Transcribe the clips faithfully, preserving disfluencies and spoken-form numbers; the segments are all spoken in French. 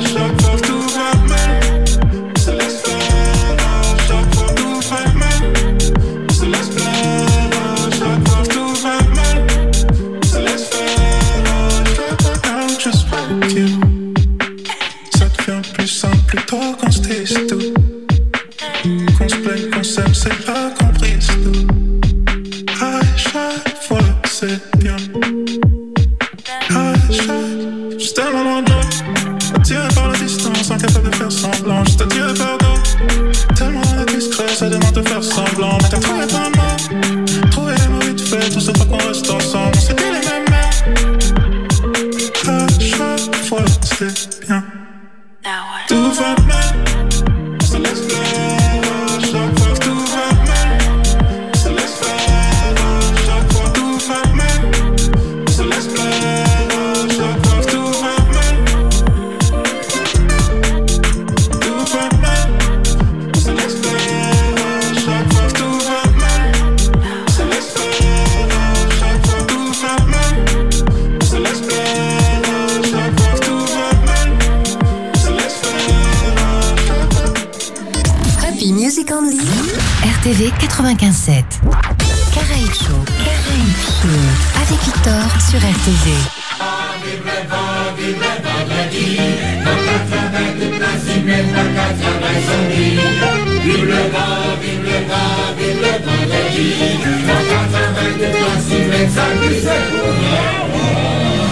quatre-vingt-quinze sept. Caraïbes Show, Caraïbes Show, avec Victor sur R T V. Vive le vent, vive le vendredi, dans quatre-vingt-deux places, il n'est pas qu'à travailler son lit. Vive le vent, vive le vent, vive le vendredi, dans quatre-vingt-deux places, il n'est pas s'amuser pour nous.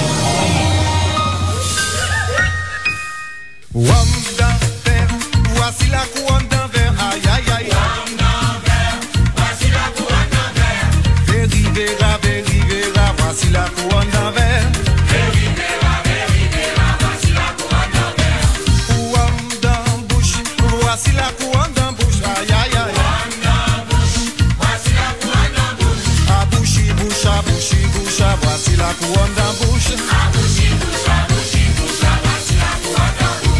Wam d'enfer, voici la couronne d'envers, aïe aïe aïe. Wam d'envers, voici la couronne d'envers. Véri, véra, véri, véra, voici la couronne d'envers. Véri, véra, véri, véra, voici la couronne d'envers. Wam d'embouche, voici la couronne d'embouche, aïe aïe aïe. Wam d'embouche, voici la couronne d'embouche. À bouchi, bouche, à bouchi, bouche, à voici la couronne d'embouche. À bouchi, bouche, à bouchi, bouche, à voici la couronne d'embouche.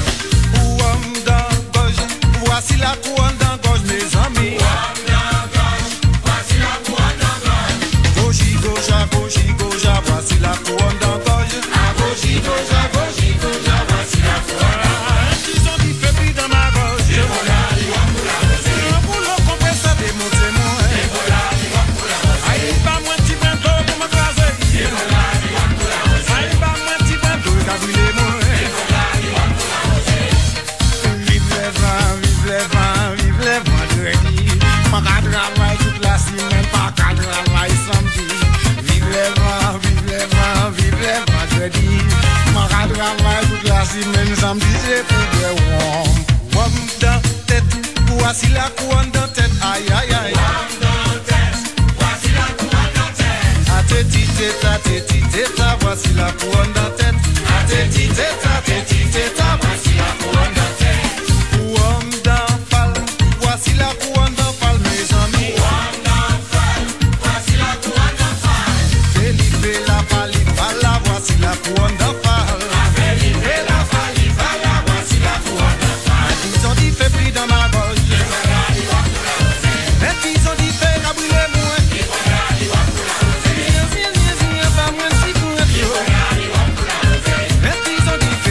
Voici la couronne d'engorge, mes amis. Voici la couronne d'engorge. Gauche, gauche, à gauche, gauche, à voici la couronne d'engorge. À gauche, gauche, à gauche, gauche, à voici la couronne d'engorge. Ils ont dit fait dans ma gorge. Et voilà, ils vont pour la rosée. Un boulot compresseur, démontez-moi. Et voilà, ils vont pour la rosée. Aïe, pas moins petit brindeau pour me craser. Et voilà, ils vont pour la rosée. Aïe, pas moins petit brindeau, qu'a brûlé moi. Et voilà, ils vont pour la rosée. Vive les vents, vive les vents, vive les vendredis. Pas qu'à travailler toute la semaine, pas qu'à travailler samedi. Vive les vents, vive les vents, vive les vendredis. Pas qu'à travailler toute la semaine, samedi c'est pour des wom. Wom dans tête, voici la couronne dans tête, aïe aïe aïe. Wom dans tête, voici la couronne dans tête. A tête, tête, a tête, tête, voici la couronne dans tête. A tête, tête, a tête, tête, voici la couronne dans tête. Wom dans pal, voici la couronne dans pal, mes amis. Wom dans pal, voici la couronne dans pal. Felipe la pali, pala, voici la couronne dans pal. Felipe la pali, pala, voici la couronne dans pal. Ils ont dit fait pris dans ma gorge. Et voilà, ils vont pour la rosée. Et ils ont dit fait cabouler moi. Et voilà, ils vont pour la rosée. Viens, viens, viens, viens, pas moins si pour être. Et voilà, ils vont pour la rosée. Et ils ont dit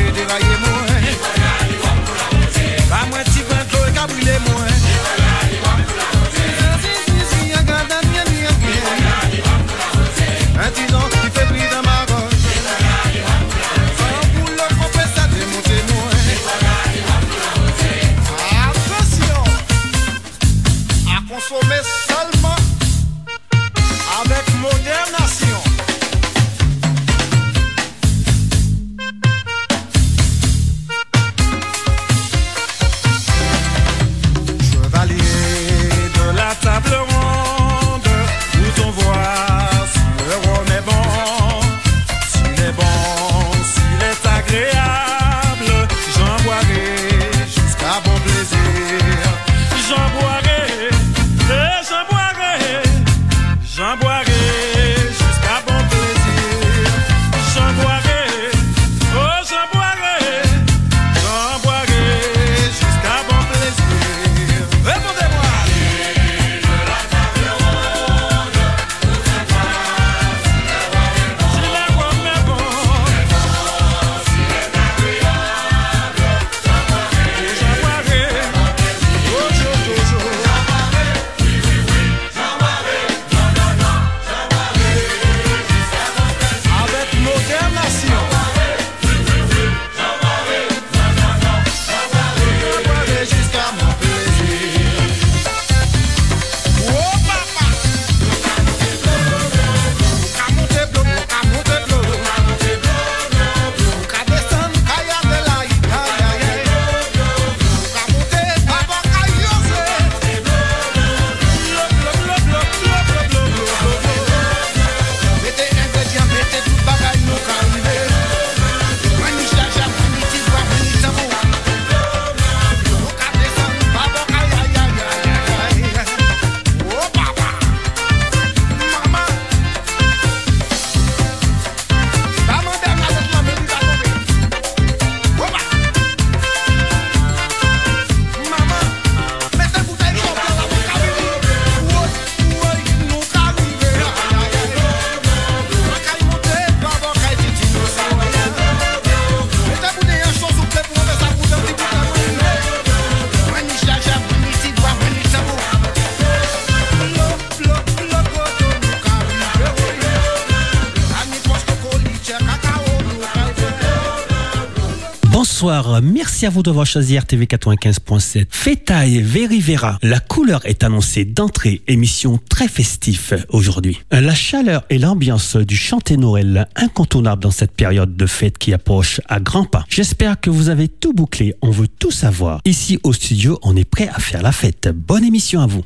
bonsoir. Merci à vous d'avoir choisi R T V quatre-vingt-quinze point sept. Fetaille Verivera. La couleur est annoncée d'entrée. Émission très festive aujourd'hui. La chaleur et l'ambiance du chanté Noël incontournable dans cette période de fête qui approche à grands pas. J'espère que vous avez tout bouclé. On veut tout savoir. Ici au studio, on est prêt à faire la fête. Bonne émission à vous.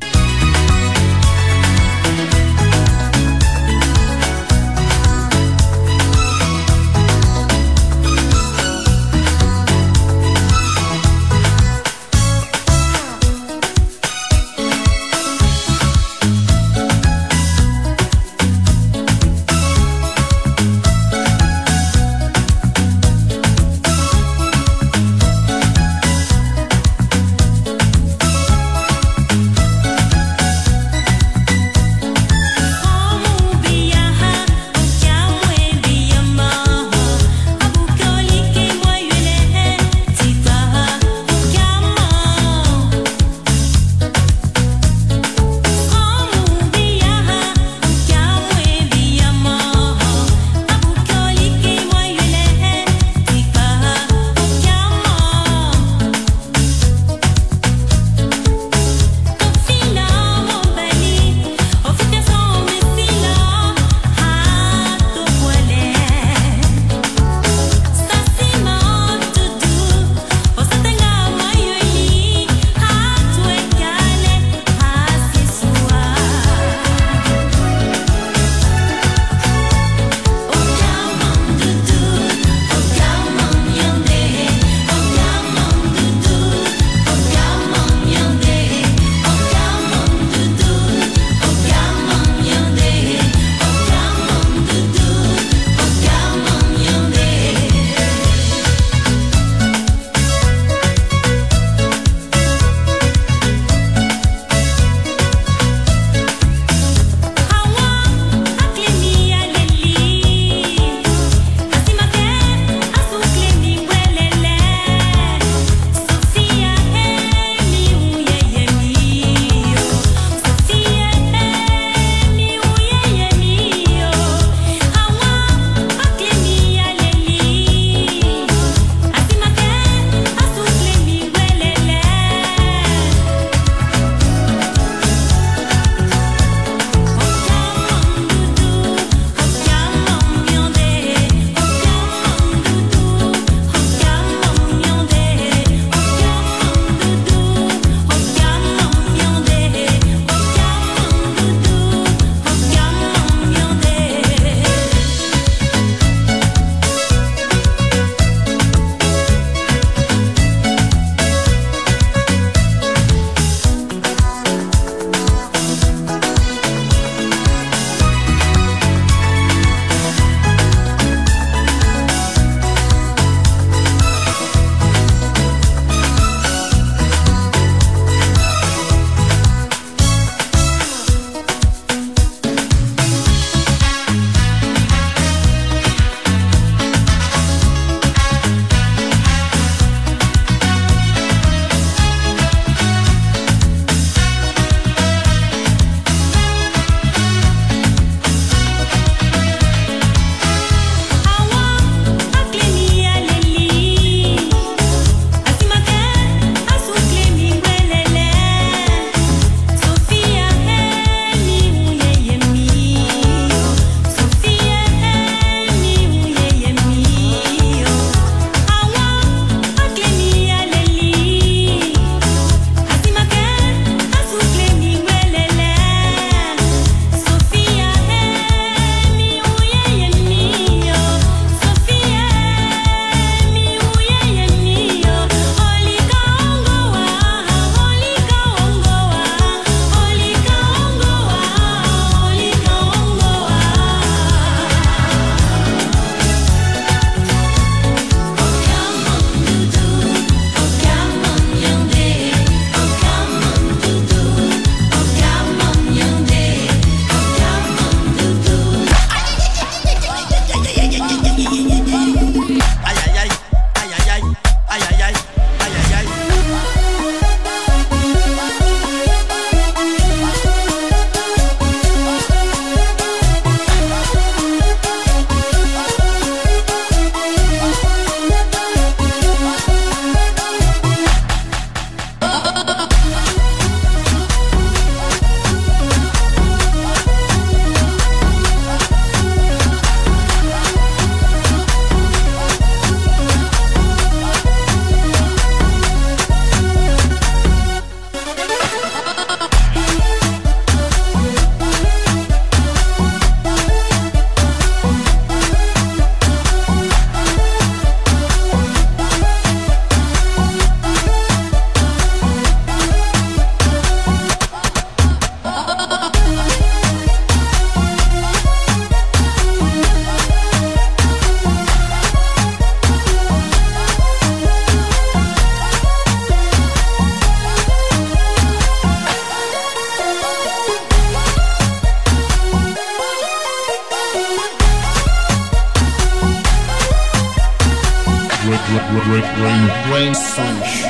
brain, brain sunsh.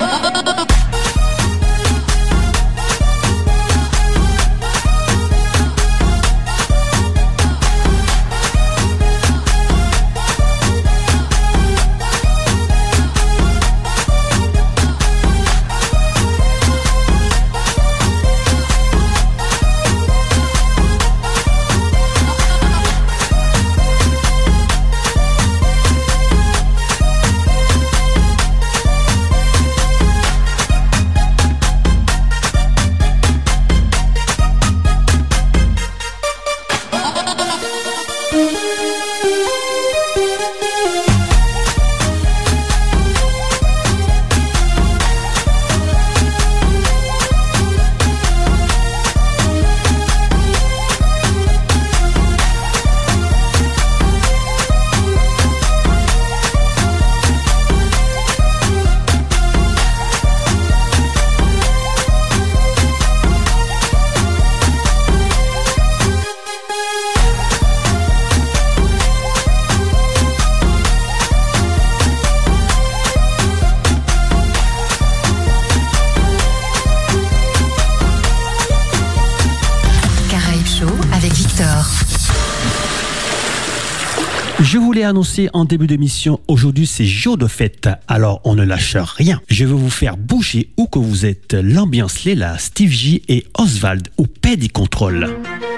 Je vous l'ai annoncé en début d'émission, aujourd'hui c'est jour de fête, alors on ne lâche rien. Je vais vous faire bouger où que vous êtes. L'ambiance Léla, Steve J et Oswald ou Paddy Control.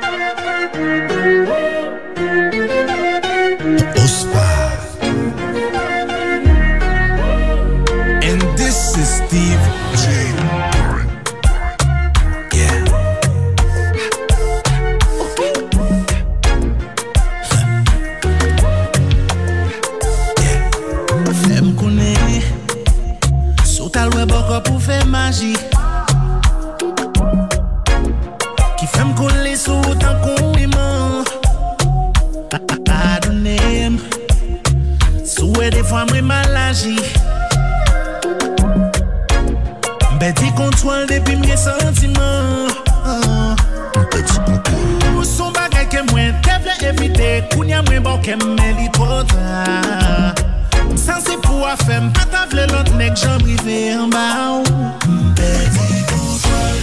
Oswald. And this is Steve J. Pour faire magie qui fait me coller sous autant qu'on aimant pardonnez souhait des fois moi mal agi petit contrôle depuis mes sentiments petit contrôle son bagage que moi devrais éviter kounya moi bon que me li trop tard sans c'est pour faire pas table l'autre nèg j'en privé en bas petit contrôle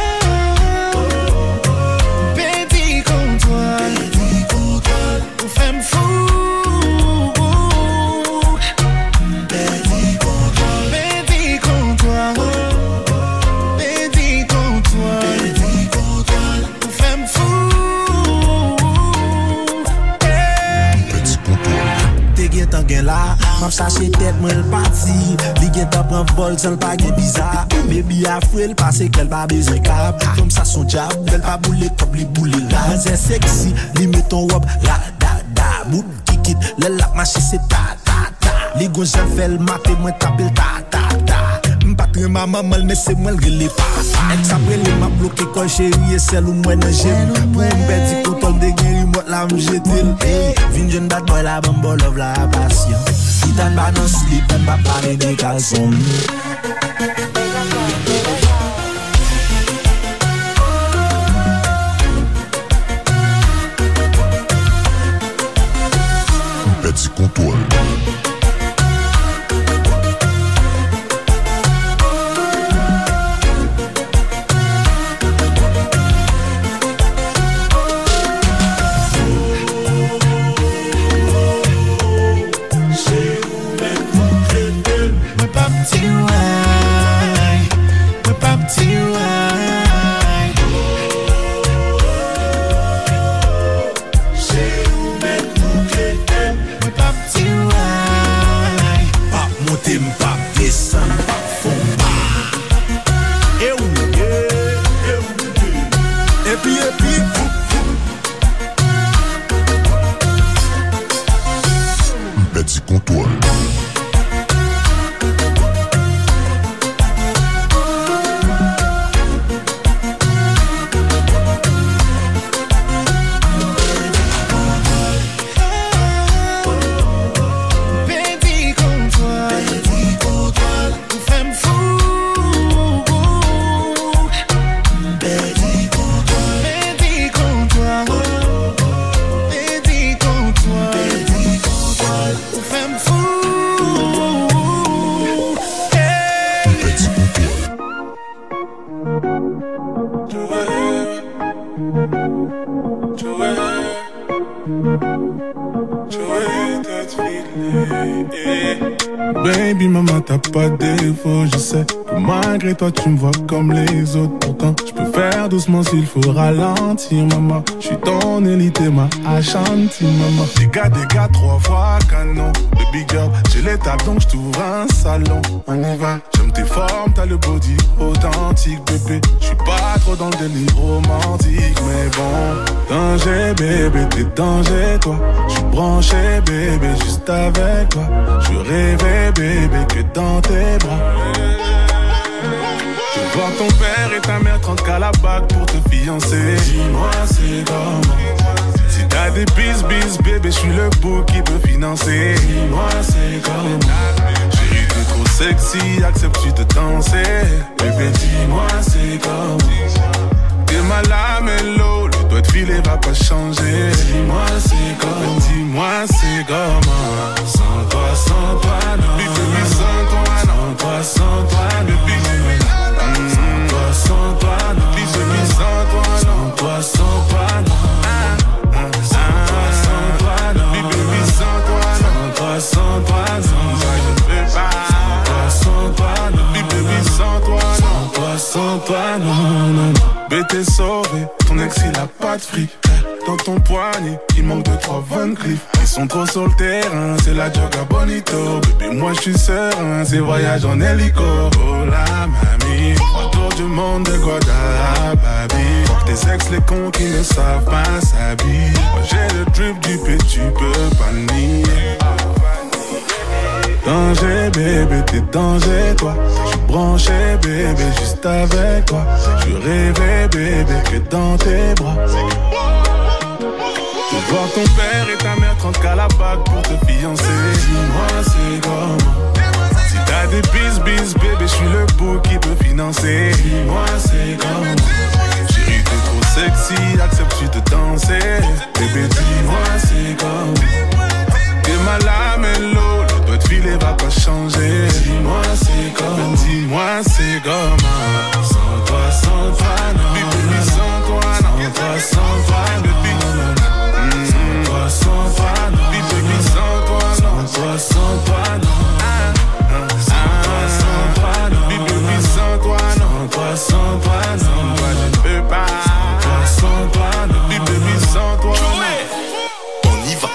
petit contrôle petit contrôle pour faire me fou petit contrôle petit contrôle petit contrôle petit contrôle pour faire me fou petit contrôle t'es qui t'en gain là m'a cherché tête moi le parti li gen ta prend vol sans pas gen bizarre baby a frêle parce qu'elle pas besoin cap comme ça son job elle pas bouler top li bouler là c'est sexy li met ton robe la da da bout kikit le la marché c'est ta ta ta li gon j'en fait le matin moi taper ta ta ta m'patre ma maman mais c'est moi le relé pas ex après les m'a bloqué quand chérie et celle ou moi nan j'aime pour petit contrôle de guéri moi la me jeter vinn jeune bad boy la bombe love la passion dan ba non slip dan ba parler de calçon petit contrôle nana, t'as pas de défaut. Je sais que malgré toi, tu me vois comme les autres. Pourtant, je peux faire doucement s'il faut ralentir, maman. Je suis ton élite et ma Ashanti, maman. Des gars, des gars, trois fois canon. Baby girl, j'ai l'étape donc je t'ouvre un salon. On y va, j'aime tes formes, t'as le body authentique, bébé. Je suis pas trop dans le délire romantique, mais bon. Danger, bébé, t'es danger, toi. Je suis branché, bébé, juste avec toi. Je rêvais, bébé, que dans tes bras. Je vois ton père et ta mère trente qu'à la bague pour te fiancer. Dis-moi c'est comment. Si t'as des bis bis bébé, je suis le bout qui peut financer. Dis-moi c'est comment. Chérie t'es trop sexy, acceptes-tu de danser? Bébé dis-moi c'est comment. T'es mal à mélo, le doigt de filet va pas changer. Dis-moi c'est comment. Dis-moi c'est comment. Sans toi, sans toi non. Baby sans toi non. Sans toi, sans toi baby. Sans toi, sans toi non. Baby sans toi non. Sans toi, sans toi non. Sans toi, sans toi non. Baby sans toi non. Sans toi, sans toi non. Je ne peux pas. Sans toi, sans toi non. Baby sans toi non. Sans toi, sans toi non, non. Bébé t'es sauvé, ton ex il a pas de fric. Dans ton poignet, il manque de trois Van Cleef. Ils sont trop sur le terrain, c'est la joga bonito. Bébé moi je suis serein, c'est voyage en hélico. Oh la mamie, trois tours du monde de Guadalajara. Fuck tes ex les cons qui ne savent pas s'habiller. Moi j'ai le drip du P, tu peux pas le nier. Danger bébé, t'es danger toi. J'suis branché bébé, juste avec toi. Je rêvais bébé que dans tes bras. Je vois ton père et ta mère trente qu'à la bague pour te fiancer. Dis-moi c'est comment. Si t'as des bis bis bébé, j'suis le bout qui peut financer. Dis-moi c'est comment. Chérie t'es trop sexy, acceptes-tu de danser? Bébé dis-moi c'est comment. T'es mal à mélo, votre filet va pas changer. Dis-moi c'est comment. Dis-moi c'est comment. Sans toi, sans toi non. Baby sans toi non. Sans toi, sans toi baby non. Sans toi, sans toi non. Baby sans toi non. Sans toi, sans toi non. Sans toi, sans toi non. Baby sans toi non. Sans toi, sans toi non. Moi je ne peux pas. Sans toi, sans toi non. Baby sans toi non. On y va.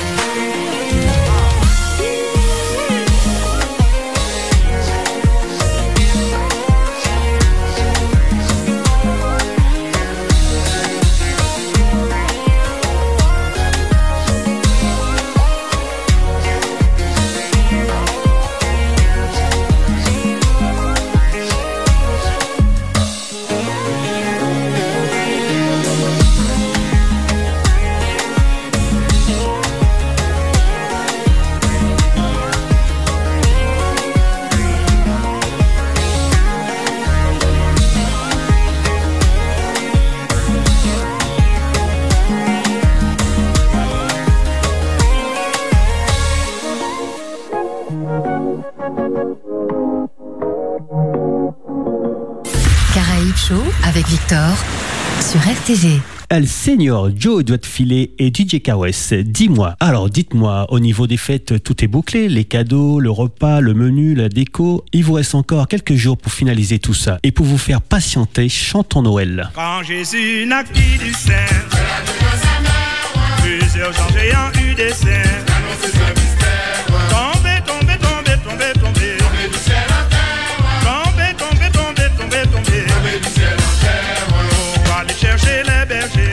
Avec Victor sur R T V. El Senior, Joe doit te filer et D J Kawes, dis-moi, alors dites-moi, au niveau des fêtes, tout est bouclé, les cadeaux, le repas, le menu, la déco, il vous reste encore quelques jours pour finaliser tout ça. Et pour vous faire patienter, chantons Noël. Quand Jésus naquit du sein, plusieurs anges ayant eu des seins, tombez, tombez, tombez, tombez, tombez, tombez du ciel à terre, tombez, tombez, tombez, tombez, tombez, tombez du ciel à terre, pour aller chercher les bergers,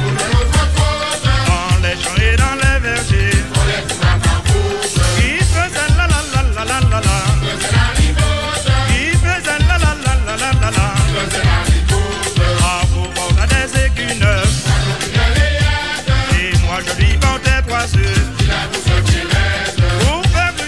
en les champs et dans les vergers, qui faisaient la la la la la la la, qui faisaient la la la la la la la, à vous porter des écus neufs, et moi je lui portais trois œufs, pour faire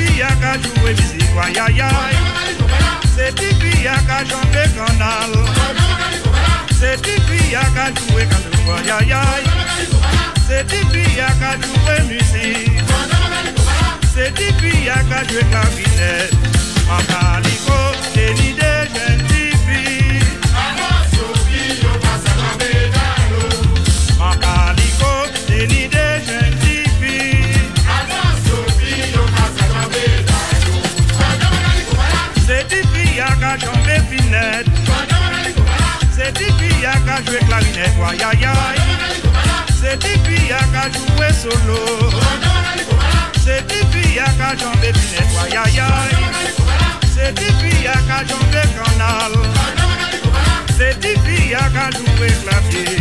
Tipi a qu'à jouer musique, aïe aïe aïe. C'est Tipi a qu'à chanter canal. C'est Tipi a qu'à jouer canal, aïe aïe aïe. C'est Tipi a qu'à jouer musique. C'est Tipi a qu'à jouer clarinette. En calico, c'est l'idée jeune Tipi. En calico, c'est l'idée jeune Tipi. C'est Tipi a qu'à chanter finette. C'est Tipi a qu'à jouer clarinette, aïe aïe aïe. C'est Tipi a qu'à jouer solo. C'est Tipi a qu'à chanter finette, aïe aïe aïe. C'est Tipi a qu'à chanter canal. C'est Tipi a qu'à jouer clavier.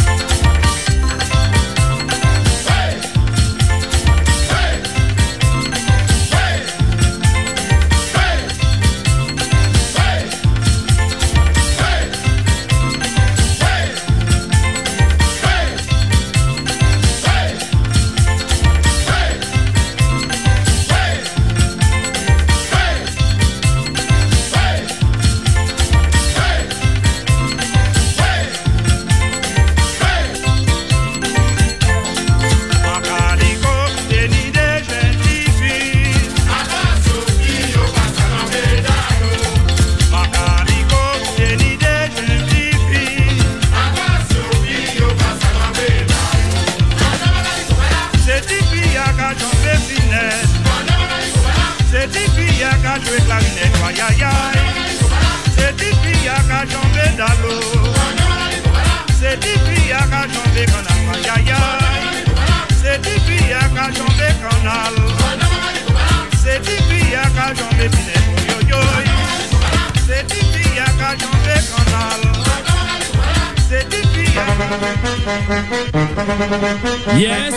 Yes.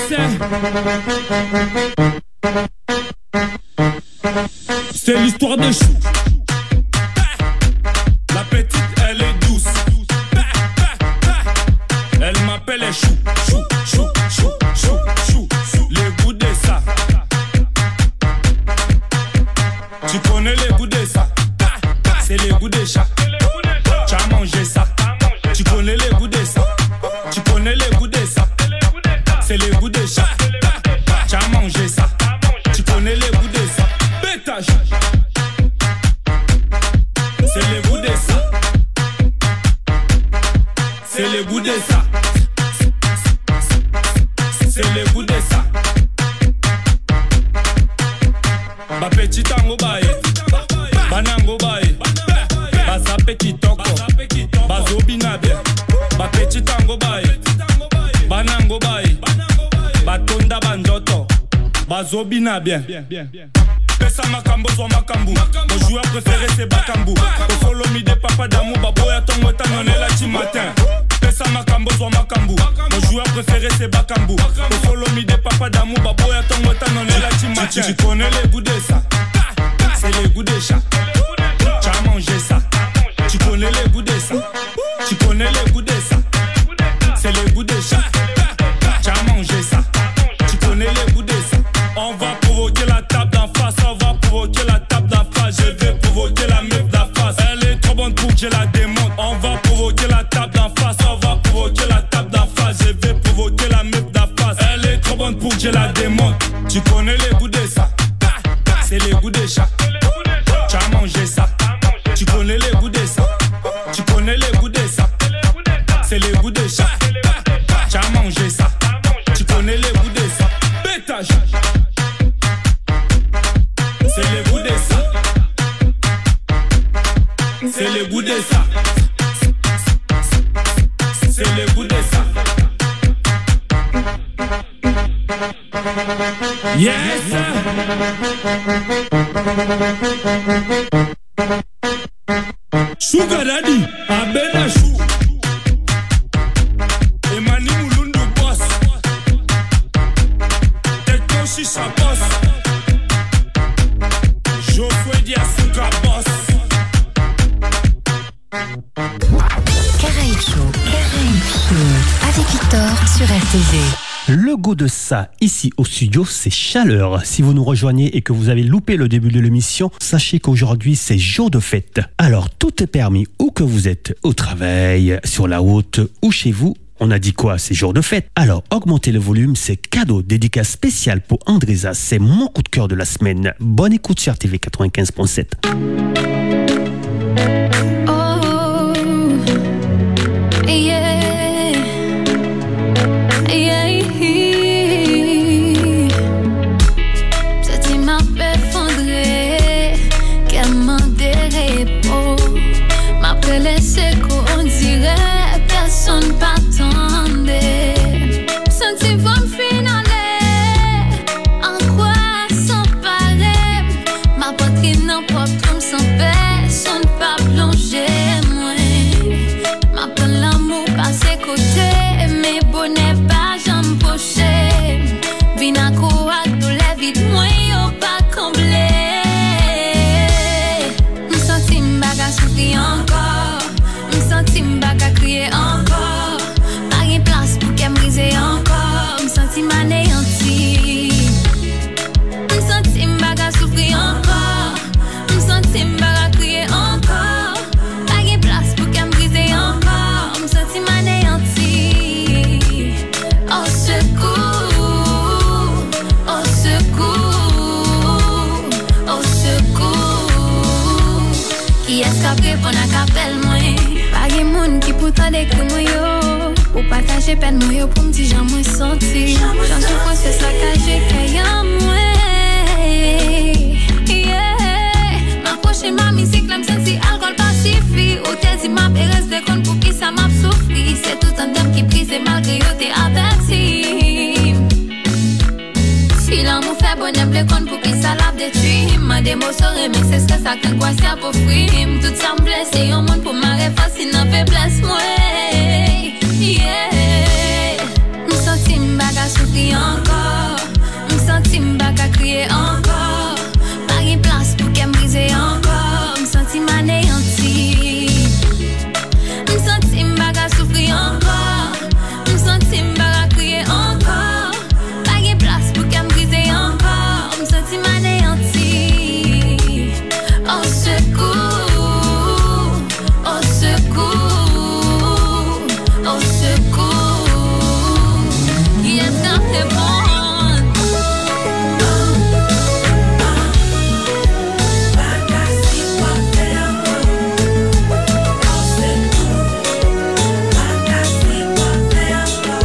C'est l'histoire de Chou. La petite, elle est douce. Elle m'appelle Chou. Chou, chou, chou, chou, chou, chou. Les goûts de ça. Tu connais les goûts de ça. C'est les goûts des chats. Tu as mangé ça. Tu connais les goûts de ça. Tu connais les goûts de ça. C'est les goûts des chats. Tu as mangé ça. Tu connais les goûts de ça. Bétage. C'est les goûts de ça. C'est les goûts de ça. C'est les goûts de ça. Ba petit tango bae. Banango bae. Baza petit toko. Bazo binabe. Ba petit tango bae. Banango bae. Batonda banjoto. Bazo binabe. Pesa makambo so makambu. Mon joueur préféré c'est Bakambu. Au follow me de papa d'amour. Baboya tongo tanone la chi matin. Pesa makambo so makambu. Mon joueur préféré c'est Bakambu. Au follow me de papa d'amour. Baboya tongo tanone la chi matin. Tu connais les goûts de ça. C'est les goûts des chats. Tu as mangé ça. Tu connais les goûts de ça. Tu connais les goûts de ça. C'est les goûts des chats. Tu as mangé ça. Tu connais les goûts de ça. On va provoquer la table d'en face. On va provoquer la table d'en face. Je vais provoquer la meuf d'en face. Elle est trop bonne pour que je la démonte. On va provoquer la table d'en face. On va provoquer la table d'en face. Je vais provoquer la meuf d'en face. Elle est trop bonne pour que je la démonte. Tu connais les goûts de ça. C'est les goûts des chats. Tu as mangé ça. Tu connais les goûts de ça. Tu connais les goûts de ça. C'est les goûts des chats. Tu as mangé ça. Tu connais les goûts de ça. Bétage. C'est les goûts de ça. C'est les goûts de ça. C'est les goûts de ça. Yes. Sugar Daddy, Abena Chou. Emani Mulundu boss. Tekno Shisha boss. Geoffrey Diasuka boss. Caraïbes Show, Caraïbes Show, avec Victor sur R T G. Le goût de ça, ici au studio, c'est chaleur. Si vous nous rejoignez et que vous avez loupé le début de l'émission, sachez qu'aujourd'hui, c'est jour de fête. Alors, tout est permis où que vous êtes, au travail, sur la route ou chez vous. On a dit quoi? C'est jour de fête. Alors, augmentez le volume, c'est cadeau. Dédicace spéciale pour Andresa. C'est mon coup de cœur de la semaine. Bonne écoute sur R T V quatre-vingt-quinze point sept. Partager peine moi pour me dire j'en me senti j'en souffre c'est ça que j'ai créé en moi yeah m'approcher ma musique là me senti alcool pacifie ou t'es dit ma péresse de compte pour qui ça m'a souffri c'est tout un thème qui brise malgré yo t'es averti si l'amour fait bonhomme le compte pour qui ça l'a détruit ma démo serait mais c'est ce que ça que quoi c'est pour frime tout ça me blesse et un monde pour ma réfascine en faiblesse moi yeah, m'senti m'baga souffrir encore, m'senti m'baga crier encore, pas une place pour qu'elle brise encore, m'senti m'anéanti, m'senti m'baga souffrir encore, m'senti m'baga crier encore, pas une place pour qu'elle brise encore, m'senti m'anéanti, au secours, au secours. Au secours, yes, got the bond. Bagasi pote encore. Au secours, bagasi pote encore.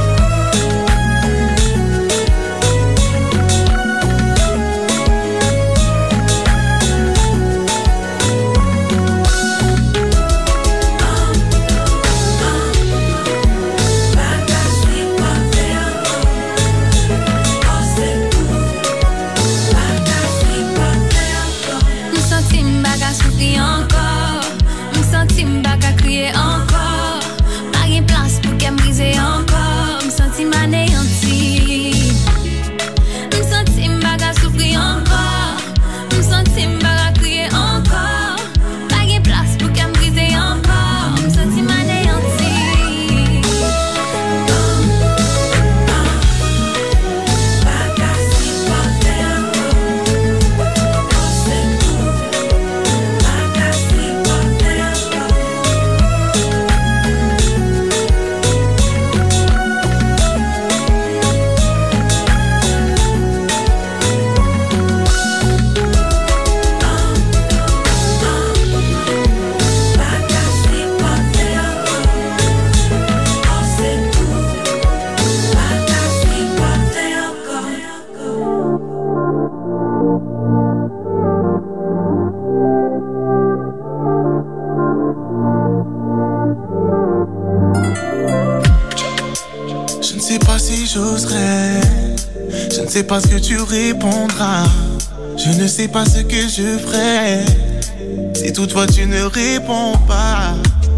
j'oserais. Je ne sais pas ce que tu répondras. Je ne sais pas ce que je ferai si toutefois tu ne réponds pas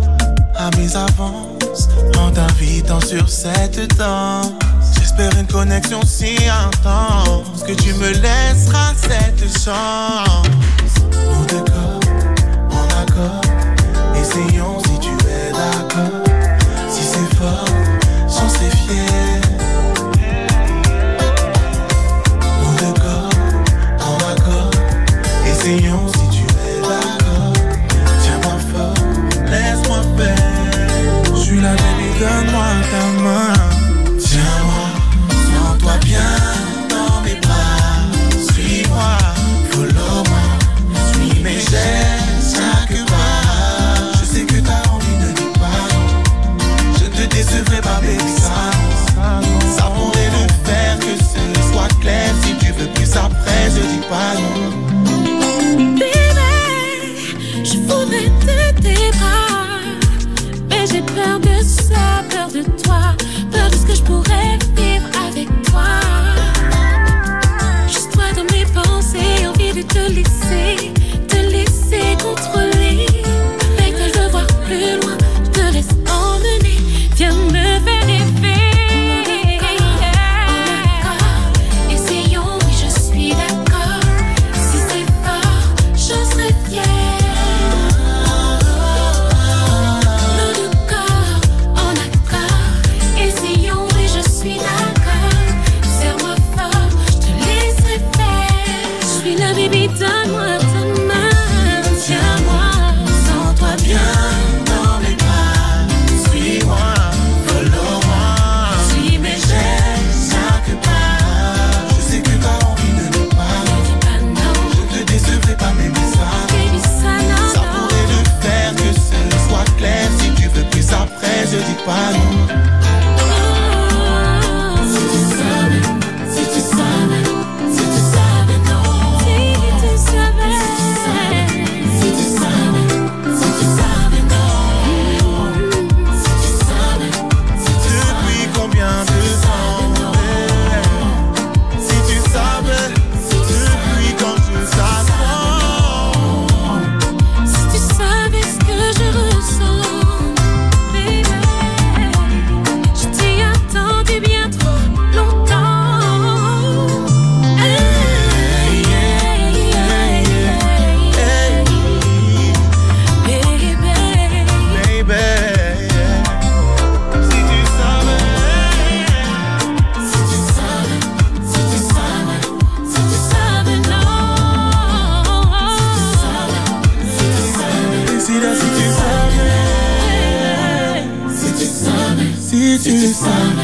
à mes avances en t'invitant sur cette danse. J'espère une connexion si intense que tu me laisseras cette chance. Nous deux corps en accord, essayons si tu es d'accord. Si c'est fort, j'en sais fier. dû te laisser, te laisser contrôler. Avec toi, je veux voir plus loin, je te laisse emmener. Viens me faire rêver. Essayons, oui, je suis d'accord. Si c'est fort, je serai fière. Nos deux corps en accord. Essayons, oui, je suis d'accord. Serre-moi fort, je te laisserai faire. Je suis là, baby, donne-moi ta main. Tiens-moi, sens-toi bien dans mes bras. Suis-moi, follow-moi. Suis mes gestes, chaque pas. Je sais que t'as envie de nous parler. Dis pas non, Je te décevrai pas mes messages. baby, ça non, Ça non. pourrait le faire, que ce soit clair. Si tu veux plus après, je dis pas non. Si tu savais, si tu savais, si tu savais non. Si tu savais, si tu savais, si tu savais non. Si tu savais, si tu Depuis combien de temps, eh, si tu savais, depuis quand je t'attends. Si tu savais ce que je ressens, baby, je t'ai attendu bien trop longtemps. Hey, yeah, yeah, yeah, baby. Baby, si tu savais, Si tu savais, si tu savais, si tu savais non. Si tu savais, décide si tu savais, si tu savais, si tu savais,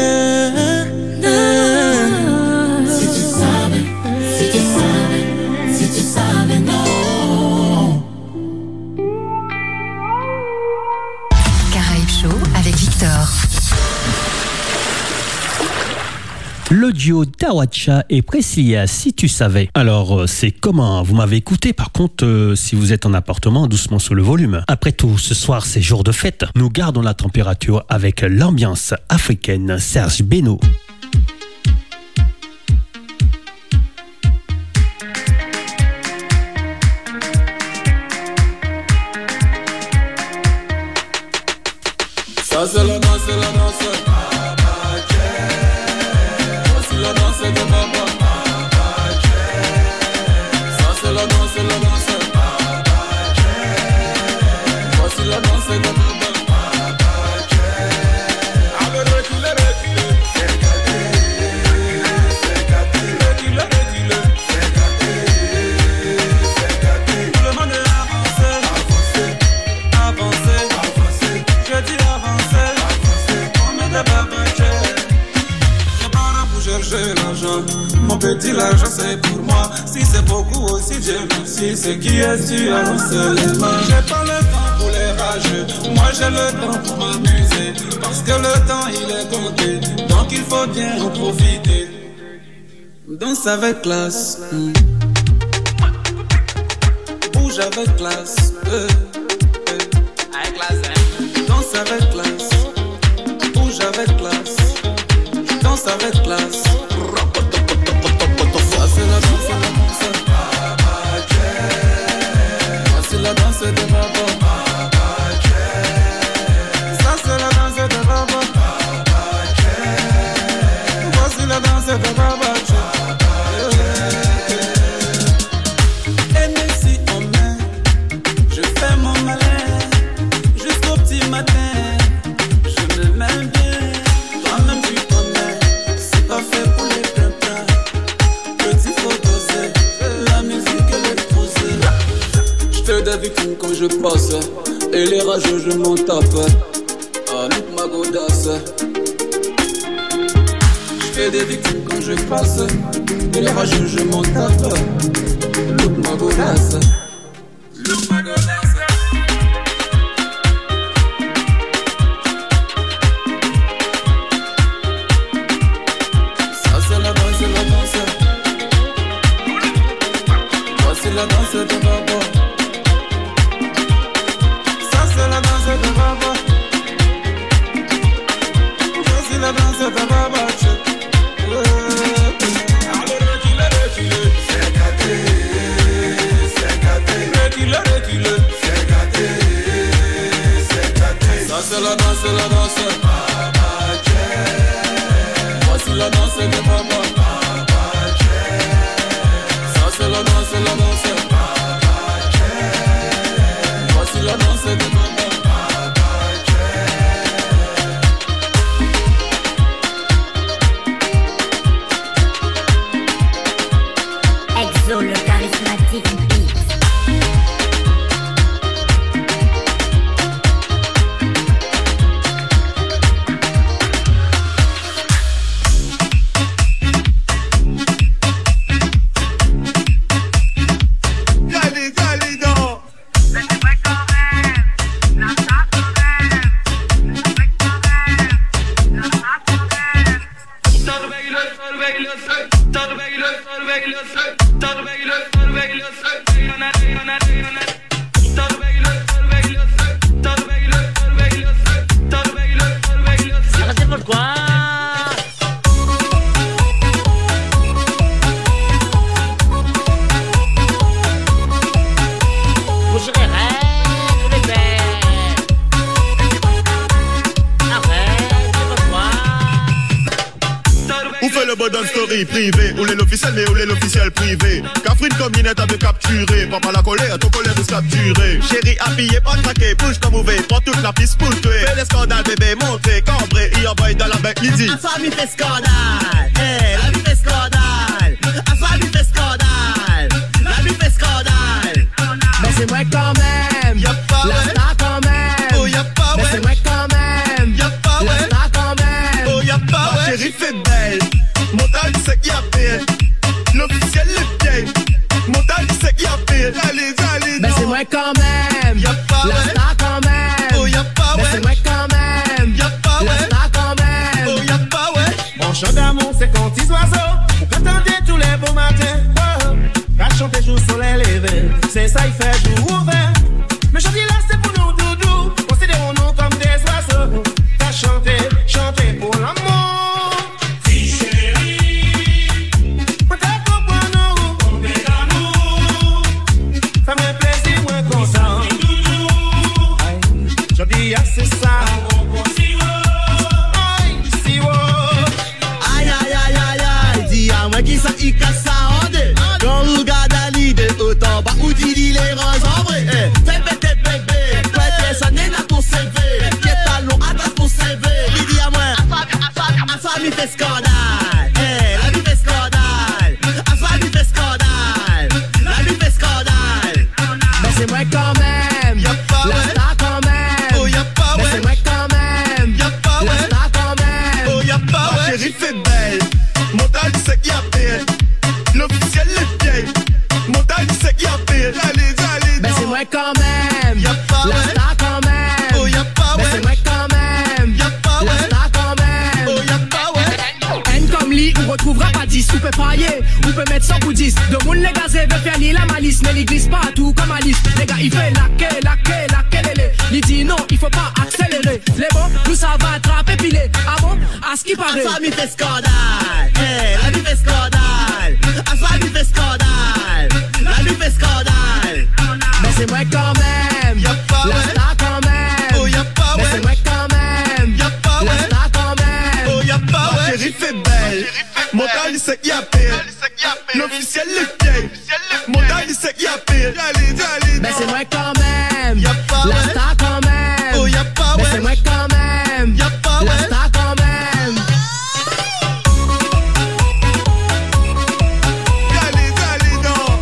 si tu savais, si tu savais, si tu savais non. Caraïbes Show avec Victor. Le duo Tawacha et Priscilla, si tu savais. Alors, euh, c'est comment? Vous m'avez écouté, par contre, euh, si vous êtes en appartement, doucement sous le volume. Après tout, ce soir, c'est jour de fête. Nous gardons la température avec l'ambiance africaine. Serge Beno. Ça c'est la danse, c'est la danse. Voici la danse de Baba. Ça c'est la danse, c'est la danse. Voici la danse de Baba. Allez, reculez, reculez. Reculez, reculez. Tout le monde est avancé. Avancé. Je dis avancé. On met des babachés. Je pars pour chercher l'argent. Mon petit l'argent c'est pour moi. Si c'est beaucoup aussi Dieu merci. C'est qui es-tu avancer les mains. J'ai pas le temps pour les rageux. Moi j'ai le temps pour m'amuser. Parce que le temps il est compté. Donc il faut bien en profiter. Danse avec classe. mm. Bouge avec classe. euh, euh. Avec classe, hein. Danse avec classe. Bouge avec classe. Danse avec classe. Ça c'est la danse, c'est la danse. Voici la danse de Baba. Ça c'est la danse de Baba. Voici la danse de Baba. Et même si on met, je fais mon malin jusqu'au petit matin. Je me mets bien, toi-même tu connais. C'est pas fait pour les printemps. Petit faut doser, la musique elle est posée. Je fais des victimes quand je passe, et les rageux je m'en tape. Ah, look ma godasse. Je fais des victimes quand je passe, et les rageux je m'en tape. Look ma godasse. Look ma godasse. Ça c'est la danse, c'est la danse. Voici la danse de Baba. Ça c'est la danse de Baba. Voici la danse de Baba. Allez, reculez, reculez. C'est gâté. Joe, le charismatique beat. Privé, ou l'officiel mais ou l'officiel privé. Catherine comme Ninette avait capturé. Papa la colère, ton colère de se capturer. Chérie habillé, pas traqué, bouge comme mauvais. Prends toute la piste pour tuer. Fais des scandales, bébé, montré, cambré. Il envoie dans la bec, il dit. La famille fait scandale, eh, la vie fait scandale. La famille fait scandale, la vie fait scandale. Mais c'est moi quand même, y'a pas la star quand même. Oh y'a pas ouais, mais c'est moi quand même, y'a pas ouais, la star quand même. Oh y'a pas ouais, chérie fait belle. Montagne c'est qu'il y a pire. L'officiel les pieds. Montagne c'est qu'il y a pire. Allez, allez, mais c'est moi quand même. Y'a pas la ouais, star quand même. Oh y'a pas mais ouais, c'est moi quand même. Y'a pas la ouais, star quand même. Oh y'a pas ouais. Mon chant d'amour c'est quand ils oiseaux. Pour qu'attendez tous les beaux matins. Oh, qu'à chanter jour soleil levé. C'est ça il fait jour ouvert. Mais je dis là c'est pour nous doudou. Considérons-nous comme des oiseaux. Qu'à chanter, chanter pour l'amour. C'est ça. Aïe aïe aïe aïe aïe. Dis à moi qui ça y casse ça en deux. Quand on regarde à l'idée autant bas où tu dis les roses en vrai. Fais bébé bébé. Prête ça n'est pas ton C V. Pied talon attaque ton C V. Il dit à moi. A famille fait scandale. La vie fait scandale. A famille fait scandale. La vie fait scandale. Mais c'est moi quand même. Y'a pas la star quand même. Mais c'est moi quand même. Y'a pas ouais, la quand même. Oh y'a pas ouais, chérie fait belle. Montagne c'est qu'il y a pire. L'officiel les pieds. Montagne c'est qu'il y a pire. Allez, allez, mais c'est moi quand même. Y'a pas la ouais, star quand même. Oh y'a pas mais ouais, c'est moi quand même. Y'a pas la ouais, star quand même. Oh y'a pas ouais. N comme lit, on retrouvera pas dix. Ou peut pailler, ou peut mettre cent pour dix. De moun les gazés veut faire ni la malice. Mais il glisse pas tout comme Alice. Les gars il fait la quai, la quai, la quai, lélé. Il dit non, il faut pas accélérer. Les bons, tout ça va attraper pilé. Ah bon, à ce qui paraît. La famille fait scandale, eh, la vie fait scandale. La famille fait scandale, la vie fait scandale. Mais c'est moi quand même. Y'a pas la ouais, star quand même. Oh y'a pas mais ouais, c'est moi quand même. Y'a pas la ouais, star quand même. Oh y'a pas ouais, chérie fait belle. Montagne c'est qu'il y a pire. L'officiel les pieds. Montagne c'est qu'il y a pire. Allez, allez, mais c'est moi quand même. Y'a pas la ouais, star quand même. Oh y'a pas mais ouais, c'est moi quand même. Y'a pas la ouais, star quand même. Allez, allez, non.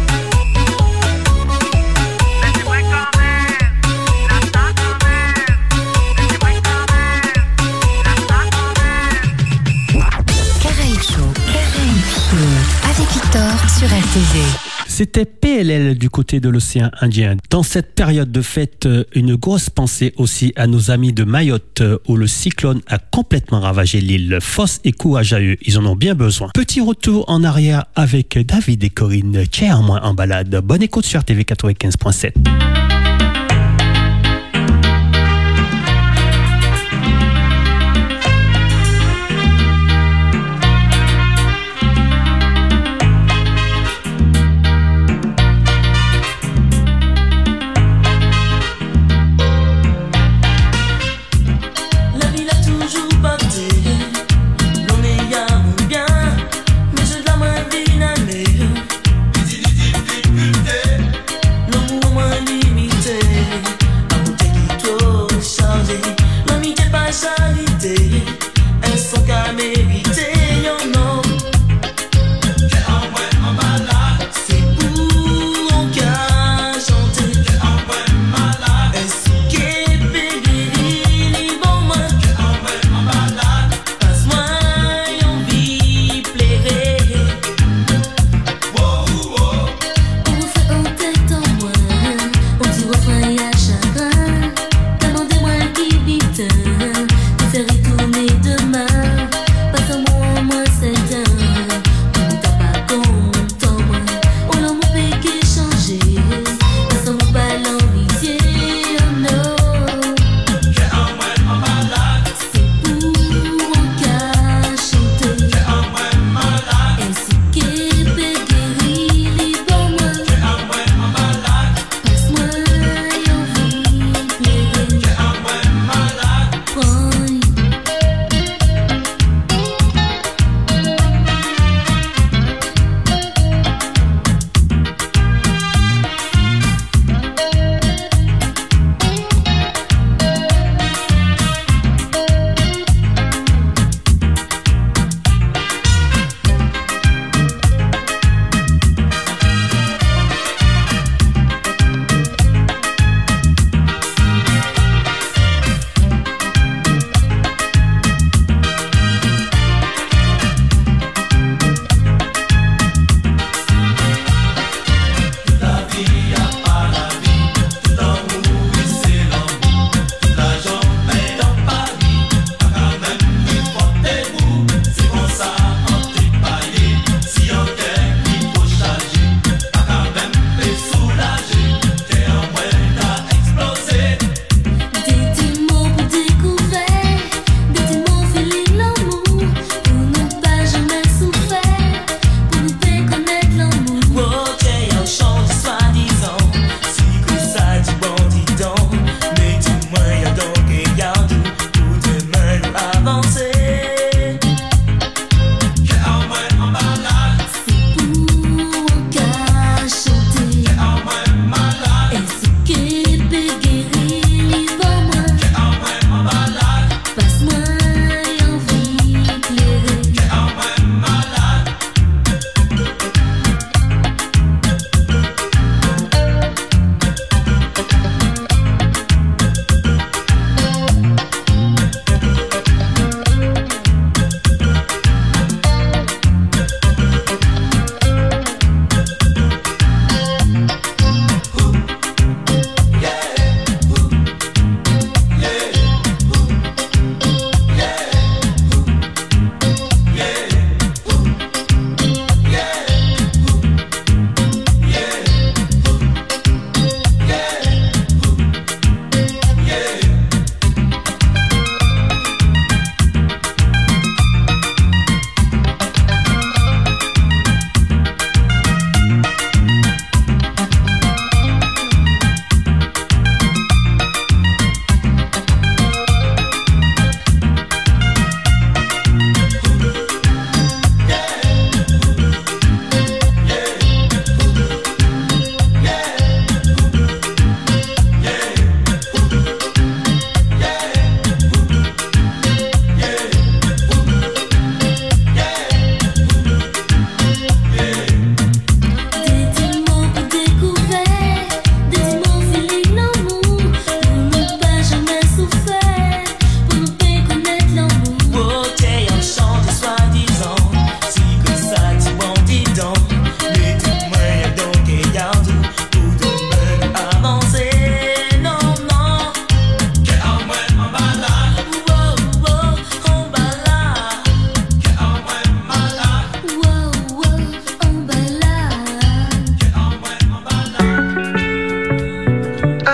Mais c'est moi quand même. La star quand même. Mais c'est moi quand même. La star quand même. Caraïbes Show, Caraïbes Show, avec Victor sur R T V. C'était P L L du côté de l'océan Indien. Dans cette période de fête, une grosse pensée aussi à nos amis de Mayotte où le cyclone a complètement ravagé l'île. Force et courage à eux, ils en ont bien besoin. Petit retour en arrière avec David et Corinne, Tiens en moi en balade. Bonne écoute sur R T V quatre-vingt-quinze point sept. Money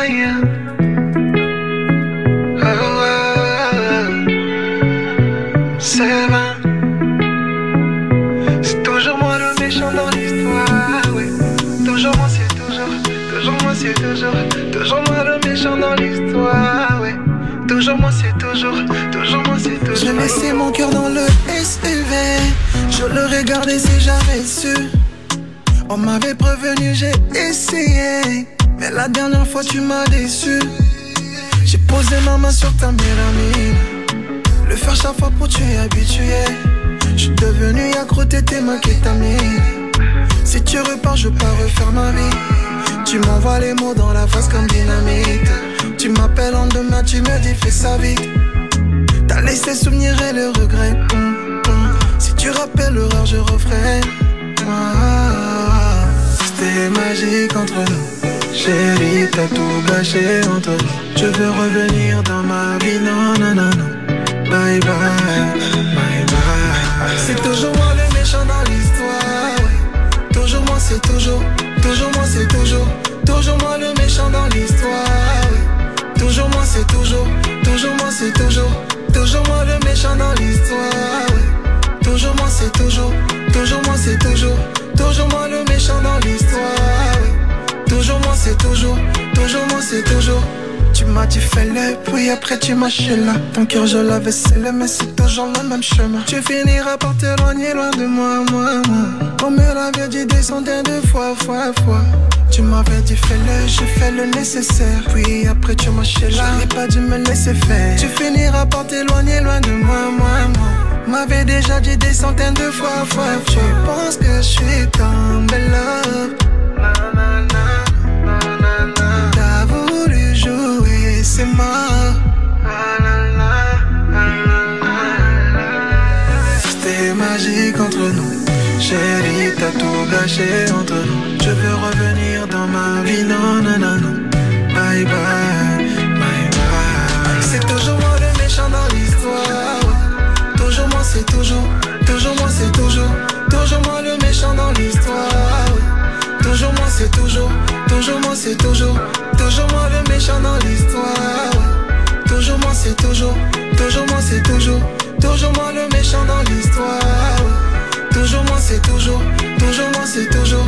yeah. Oh, oh, oh. C'est vrai. C'est toujours moi le méchant dans l'histoire, ouais. Toujours moi, c'est toujours, toujours moi, c'est toujours, toujours moi le méchant dans l'histoire, ouais. Toujours moi, c'est toujours, toujours moi, c'est toujours. J'ai laissé mon cœur dans le S U V. Je l'aurais gardé si j'avais su. On m'avait prévenu, j'ai essayé. Mais la dernière fois tu m'as déçu. J'ai posé ma main sur ta mélamine. Le faire chaque fois pour tu es habitué. J'suis devenu accro, t'étais ma kétamine. Si tu repars, je veux pas refaire ma vie. Tu m'envoies les mots dans la face comme dynamite. Tu m'appelles en demain, tu me dis fais ça vite. T'as laissé le souvenir et le regret. mm, mm. Si tu rappelles l'horreur, je referai. ah, C'était magique entre nous. Chérie, t'as tout gâché entre nous. Je veux revenir dans ma vie, non, non, non, non. Bye bye, bye bye. C'est toujours moi le méchant dans l'histoire, ouais. Toujours moi, c'est toujours, toujours moi, c'est toujours, toujours moi le méchant dans l'histoire, ouais. Toujours moi, c'est toujours, toujours moi, c'est toujours, toujours moi le méchant dans l'histoire, ouais. Toujours moi, c'est toujours, toujours moi, c'est toujours, toujours moi le méchant dans l'histoire, ouais. Toujours moi, c'est toujours, toujours moi, c'est toujours. Tu m'as dit fais-le, puis après tu m'as là. Ton cœur je l'avais scellé, mais c'est toujours le même chemin. Tu finiras par t'éloigner loin de moi, moi, moi. On me l'avait dit des centaines de fois, fois, fois. Tu m'avais dit fais-le, je fais le nécessaire. Puis après tu m'as là, je n'ai pas dû me laisser faire. Tu finiras par t'éloigner loin de moi, moi, moi. M'avais déjà dit des centaines de fois, fois, fois. Tu penses que je suis tombé love. T'as voulu jouer, c'est mort. C'était magique entre nous. Chérie, t'as tout gâché entre nous. Je veux revenir dans ma vie, non, non, non, non. Bye bye, bye bye. C'est toujours moi le méchant dans l'histoire. Toujours moi, c'est toujours, toujours moi, c'est toujours, toujours moi le méchant dans l'histoire. Toujours moi, c'est toujours, toujours moi, c'est toujours, toujours moi le méchant dans l'histoire. Toujours moi, c'est toujours, toujours moi, c'est toujours, toujours moi le méchant dans l'histoire. Toujours moi, c'est toujours, toujours moi, c'est toujours.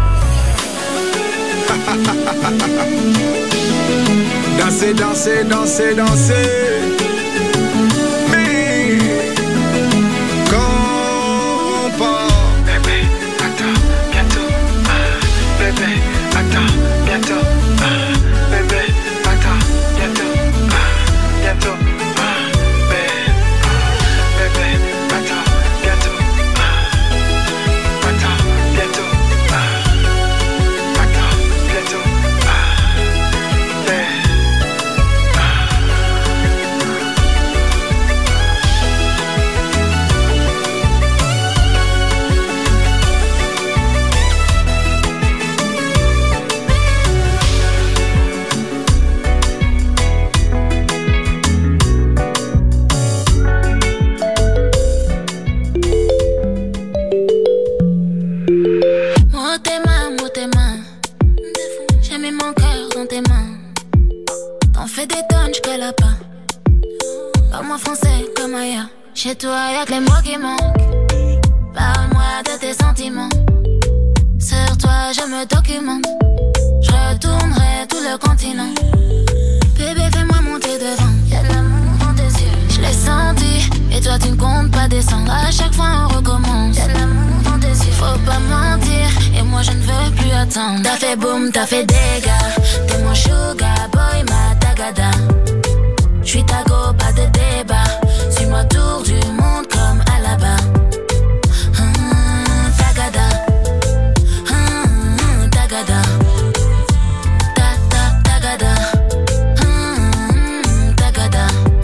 Danser, danser, danser, danser. Mais compare. Bébé, attends, bientôt. Ah, bébé, attends, bientôt. Ah, bébé, attends, bientôt. Ah, bientôt. Ah, bébé, bébé, attends, bientôt. Ah, attends, bientôt. Ah, attends, bientôt. Ah, bébé. Mot tes mains, mot tes mains. J'ai mis mon cœur dans tes mains. T'en fais des tonnes, j'colle pas. Parle-moi français comme ailleurs. Chez toi y'a que les mots qui manquent. Parle-moi de tes sentiments. Sur toi je me documente. Je retournerai tout le continent. Bébé fais-moi monter devant. Y'a de l'amour dans tes yeux. Je l'ai senti. Et toi tu ne comptes pas descendre. À chaque fois on recommence. Y'a de l'amour dans tes yeux. Faut pas mentir. Et moi je ne veux plus attendre. T'as fait boum, t'as fait dégâts. T'es mon sugar boy, ma tagada. J'suis ta go, pas de débat. Suis-moi tour du monde comme à la bas. Hum, tagada. Hum, tagada. Ta ta tagada. Hum, tagada.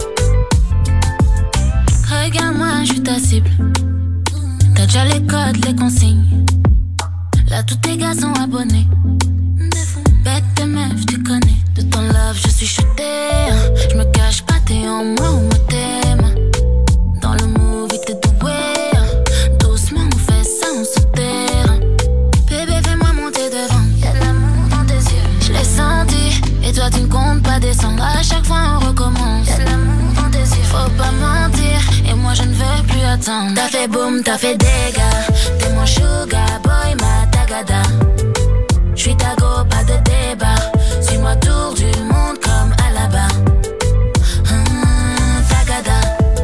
Regarde-moi, j'suis ta cible. T'as déjà les codes, les consignes. Là tous tes gars sont abonnés. Bête de meuf, tu connais. De ton love, je suis shooté. Je me cache pas, t'es en moi ou moi t'aime. Dans le movie, t'es doué. Doucement, on fait ça, on se terre. Bébé, fais-moi monter devant. Y'a de l'amour dans tes yeux. Je l'ai senti. Et toi, tu pas descendre, à chaque fois on recommence. Y'a de l'amour dans tes yeux, faut pas mentir. Et moi je ne veux plus attendre. T'as fait boum, t'as fait dégâts. T'es mon sugar boy, ma tagada. J'suis ta go, pas de débat. Suis-moi tour du monde comme Alaba. Hum, tagada.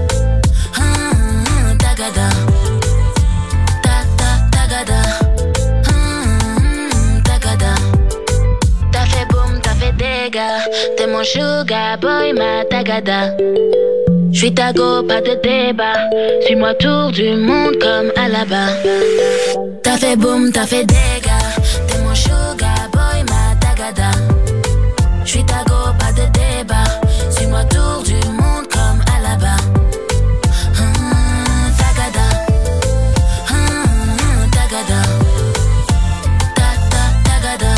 Hum, tagada. Ta ta tagada. Hum, tagada. T'as fait boum, t'as fait dégâts. T'es mon sugar boy, ma tagada. J'suis ta go, pas de débat. Suis-moi tour du monde comme Alaba. T'as fait boum, t'as fait dégâts. T'es mon sugar boy, ma tagada. J'suis ta go, pas de débat. Suis-moi tour du monde comme Alaba. Hum, tagada. Hum, tagada. Ta ta tagada.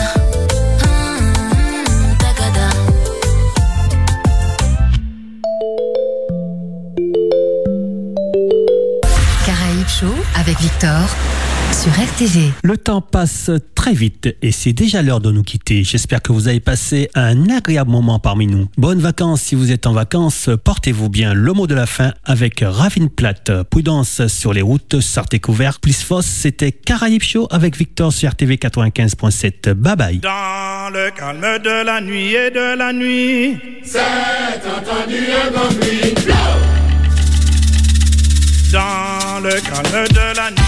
Hum, tagada. Caraïbes Show avec Victor sur R T V. Le temps passe très vite et c'est déjà l'heure de nous quitter. J'espère que vous avez passé un agréable moment parmi nous. Bonnes vacances si vous êtes en vacances. Portez-vous bien. Le mot de la fin avec Ravine Plate. Prudence sur les routes, sortez couverts. Plus Foss, c'était Caraïbes Show avec Victor sur R T V quatre-vingt-quinze point sept. Bye bye. Dans le calme de la nuit et de la nuit, c'est entendu un grand bruit. Dans le calme de la nuit